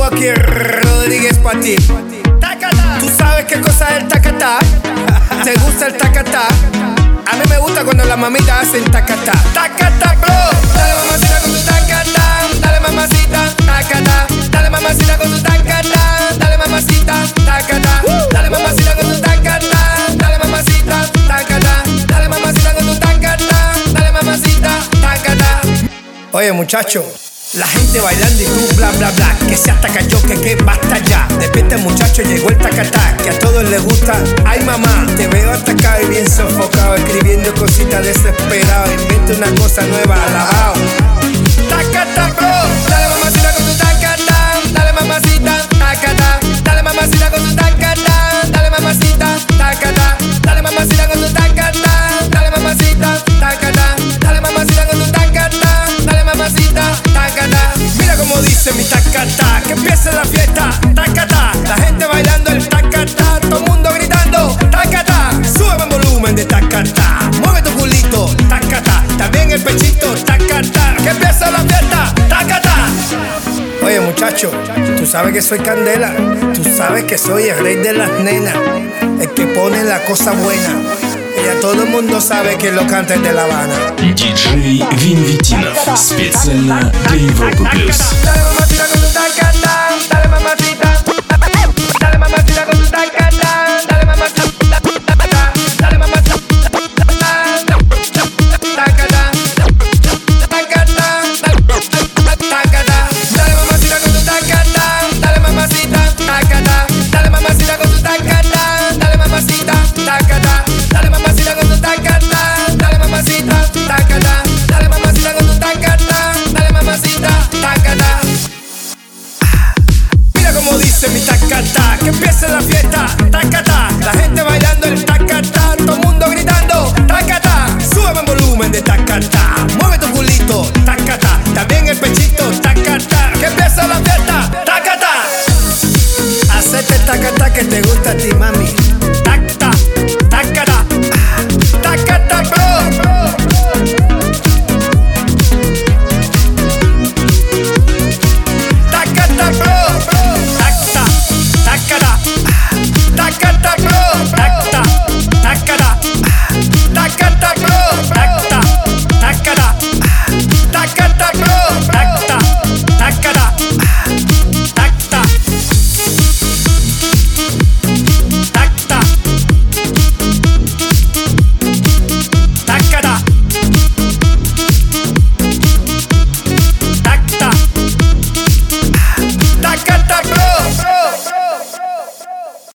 Rocky Rodríguez pa' ti. ¿Tú sabes qué cosa es el tacatá? ¿Te gusta el tacatá? A mí me gusta cuando las mamitas hacen tacatá. Tacatá, bro. Dale mamacita con tu tacatá. Dale mamacita, tacatá. Dale mamacita con tu tacatá. Dale mamacita, tacatá. Dale mamacita con tu tacatá. Dale mamacita, tacatá. Dale mamacita con tu tacatá. Dale mamacita, tacatá. Oye, muchacho, la gente bailando y tú bla bla bla. Que se ataca yo, que basta ya. Despierta muchacho, llegó el tacatá. Que a todos les gusta. Ay mamá, te veo atacado y bien sofocado. Escribiendo cositas desesperado. Inventa una cosa nueva, alabao. Tacatá, bro. Dale mamacita con tu tacatá. Dale mamacita, tacatá. Dale mamacita con tu tacatá. Dale mamacita, tacatá. Dale mamacita con tu tacatá. Dale mamacita, tacatá. Dale mamacita con tu tacatá. Dale mamacita, tacatá. Mira como dice mi tacatá. Que empiece la fiesta, tacatá. La gente bailando el tacatá. Todo el mundo gritando, tacatá. Sube el volumen de tacatá. Mueve tu culito, tacatá. También el pechito, tacatá. Que empiece la fiesta, tacatá. Oye muchacho, tú sabes que soy Candela. Tú sabes que soy el rey de las nenas. El que pone la cosa buena. Y ya todo el mundo sabe que lo canta de La Habana. Диджей Винвитинов. Специально для Европы+. Dale mamacita con tu tacatá. Dale mamacita. Dale mamacita con tu tacatá. Dale mamacita. Dale mamacita. Tacatá. Tacatá. Tacatá. Dale mamacita con tu tacatá. Dale mamacita. Tacatá. Dale mamacita con tu tacatá. Dale mamacita. Tacatá. Dale mamacita con tu tacatá. Dale mamacita. Tacatá. Dale mamacita con tu tacatá. Dale mamacita. Tacatá. Mira como dice mi tacatá. Que empiece la fiesta, tacatá. La gente bailando el tacatá. Todo el mundo gritando, tacatá. Sube el volumen de tacatá. Mueve tu culito, tacatá. También el pechito, tacatá. Que empiece la fiesta, tacatá. Hacete el tacatá que te gusta a ti, mami. Tacatá, tacatá. Tacatá, bro. Tacatá, bro. Tacatá, tacatá. Tacatá, bro. Tacatá, tacatá. Tacatá, bro. Tacatá, tacatá. Tacatá, bro. Tacatá, tacatá. Tacatá. Tacatá. Tacatá. Tacatá. Tacatá, bro.